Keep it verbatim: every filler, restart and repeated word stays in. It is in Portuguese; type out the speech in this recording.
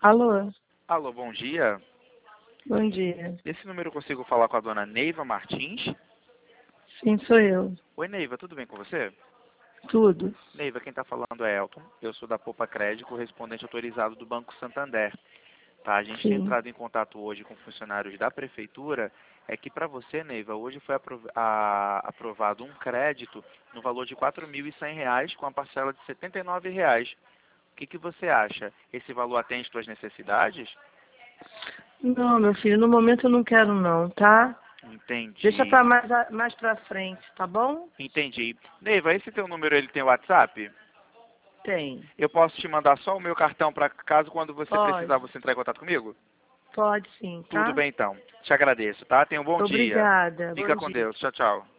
Alô, Alô, bom dia. bom dia. Esse número eu consigo falar com a dona Neiva Martins? Sim, sou eu. Oi, Neiva, tudo bem com você? Tudo. Neiva, quem está falando é Elton. Eu sou da Poupa Crédito, correspondente autorizado do Banco Santander. Tá, a gente tem Sim. entrado em contato hoje com funcionários da Prefeitura. É que para você, Neiva, hoje foi aprov a, aprovado um crédito no valor de quatro mil e cem reais com a parcela de setenta e nove reais. O que, que você acha? Esse valor atende suas necessidades? Não, meu filho, no momento eu não quero não, tá? Deixa Entendi. pra mais, a- mais pra frente, tá bom? Entendi. Neiva, esse teu número ele tem WhatsApp? Tem. Eu posso te mandar só o meu cartão para caso quando você Pode. precisar você entrar em contato comigo? Pode sim, Tudo tá? bem então. Te agradeço, tá? Tenha um bom dia. Obrigada. Bom Fica com dia. Deus. Tchau, tchau.